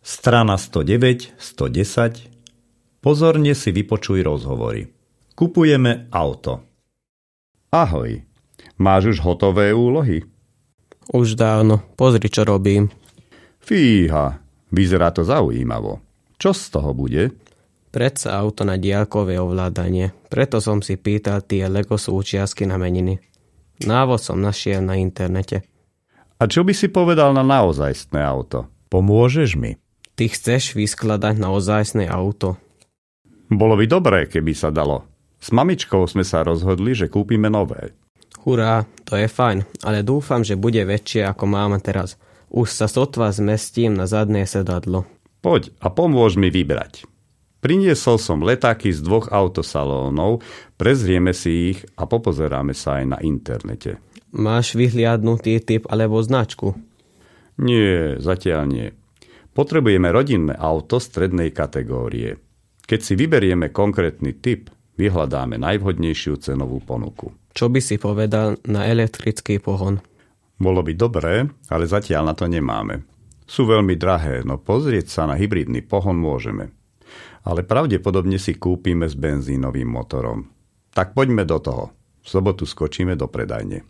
Strana 109, 110. Pozorne si vypočuj rozhovory. Kupujeme auto. Ahoj, máš už hotové úlohy? Už dávno, pozri, čo robím. Fíha, vyzerá to zaujímavo. Čo z toho bude? Predsa auto na diaľkové ovládanie, preto som si pýtal tie Lego súčiastky na meniny. Návod som našiel na internete. A čo by si povedal na naozajstné auto? Pomôžeš mi? Ty chceš vyskladať naozajstné auto? Bolo by dobré, keby sa dalo. S mamičkou sme sa rozhodli, že kúpime nové. Hurá, to je fajn, ale dúfam, že bude väčšie ako máme teraz. Už sa sotva zmestím na zadné sedadlo. Poď a pomôž mi vybrať. Priniesol som letáky z 2 autosalónov, prezrieme si ich a popozeráme sa aj na internete. Máš vyhliadnutý typ alebo značku? Nie, zatiaľ nie. Potrebujeme rodinné auto strednej kategórie. Keď si vyberieme konkrétny typ, vyhľadáme najvhodnejšiu cenovú ponuku. Čo by si povedal na elektrický pohon? Bolo by dobré, ale zatiaľ na to nemáme. Sú veľmi drahé, no pozrieť sa na hybridný pohon môžeme. Ale pravdepodobne si kúpime s benzínovým motorom. Tak poďme do toho. V sobotu skočíme do predajne.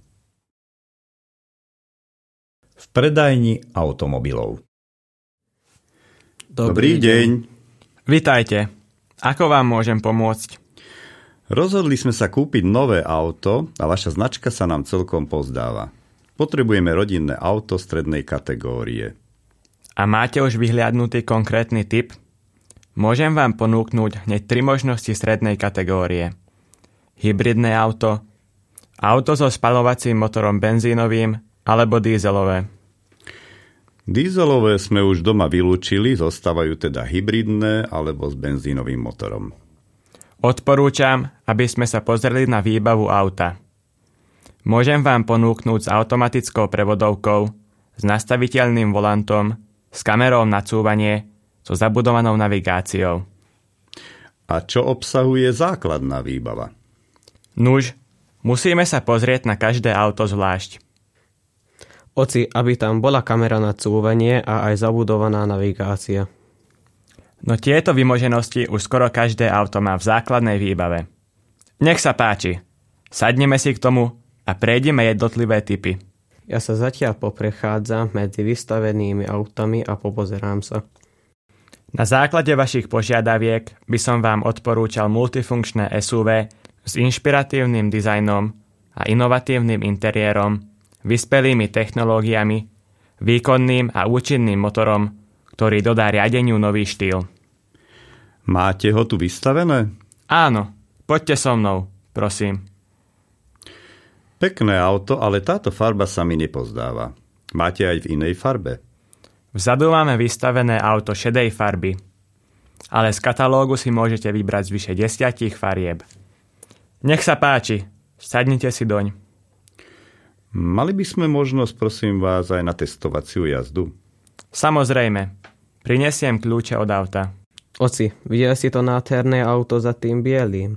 V predajni automobilov. Dobrý deň. Vitajte. Ako vám môžem pomôcť? Rozhodli sme sa kúpiť nové auto a vaša značka sa nám celkom pozdáva. Potrebujeme rodinné auto strednej kategórie. A máte už vyhliadnutý konkrétny typ? Môžem vám ponúknuť hneď 3 možnosti strednej kategórie. Hybridné auto, auto so spaľovacím motorom benzínovým alebo dízelové. Dízelové sme už doma vylúčili, zostávajú teda hybridné alebo s benzínovým motorom. Odporúčam, aby sme sa pozreli na výbavu auta. Môžem vám ponúknuť s automatickou prevodovkou, s nastaviteľným volantom, s kamerou na cúvanie, so zabudovanou navigáciou. A čo obsahuje základná výbava? Nuž, musíme sa pozrieť na každé auto zvlášť. Oci, aby tam bola kamera na cúvanie a aj zabudovaná navigácia. No tieto vymoženosti už skoro každé auto má v základnej výbave. Nech sa páči, sadneme si k tomu a prejdeme jednotlivé typy. Ja sa zatiaľ poprechádzam medzi vystavenými autami a popozerám sa. Na základe vašich požiadaviek by som vám odporúčal multifunkčné SUV s inšpiratívnym dizajnom a inovatívnym interiérom, vyspelými technológiami, výkonným a účinným motorom, ktorý dodá riadeniu nový štýl. Máte ho tu vystavené? Áno, poďte so mnou, prosím. Pekné auto, ale táto farba sa mi nepozdáva. Máte aj v inej farbe? Vzadu máme vystavené auto šedej farby, ale z katalógu si môžete vybrať z vyše 10 farieb. Nech sa páči, sadnite si doň. Mali by sme možnosť, prosím vás, aj na testovaciu jazdu? Samozrejme, prinesiem kľúče od auta. Oci, videl si to nádherné auto za tým bielým?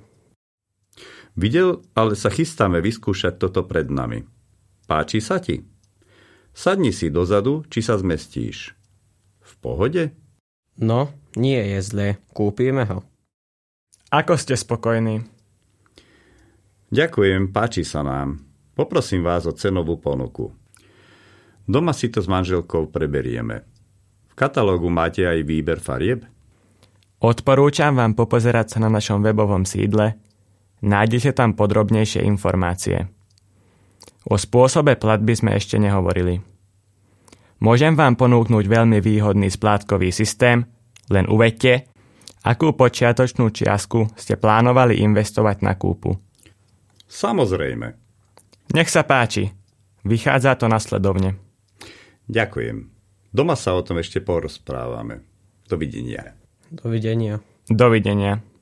Videl, ale sa chystáme vyskúšať toto pred nami. Páči sa ti? Sadni si dozadu, či sa zmestíš. V pohode? No, nie je zlé. Kúpime ho. Ako ste spokojní? Ďakujem, páči sa nám. Poprosím vás o cenovú ponuku. Doma si to s manželkou preberieme. V katalógu máte aj výber farieb? Odporúčam vám popozerať sa na našom webovom sídle. Nájdete tam podrobnejšie informácie. O spôsobe platby sme ešte nehovorili. Môžem vám ponúknuť veľmi výhodný splátkový systém, len uveďte, akú počiatočnú čiastku ste plánovali investovať na kúpu. Samozrejme. Nech sa páči. Vychádza to nasledovne. Ďakujem. Doma sa o tom ešte porozprávame. Dovidenia. Dovidenia. Dovidenia.